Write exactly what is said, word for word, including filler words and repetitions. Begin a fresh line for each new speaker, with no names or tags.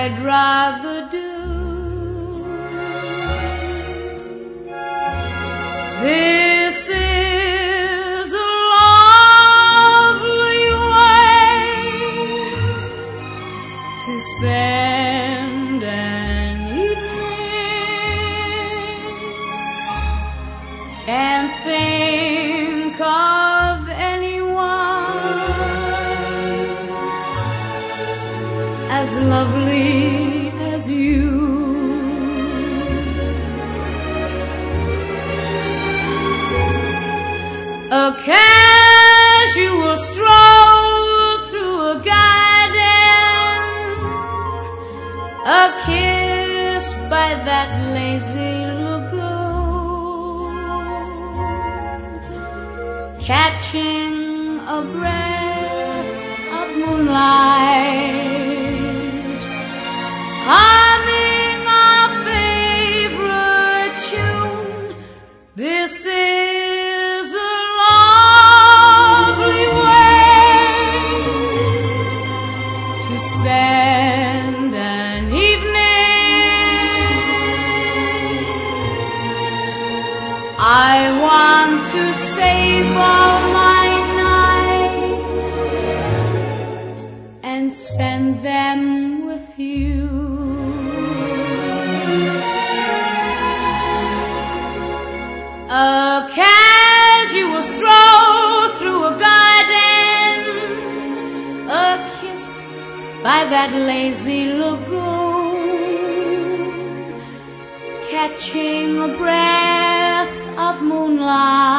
I'd rather do. This is a lovely way to spend an evening. Can't think of anyone as lovely as you. A casual stroll through a garden, a kiss by that lazy lagoon, catching a breath of moonlight, humming a favorite tune. This is a lovely way to spend an evening. I want to save all my nights and spend them with you. A casual stroll through a garden, a kiss by that lazy lagoon, catching a breath of moonlight,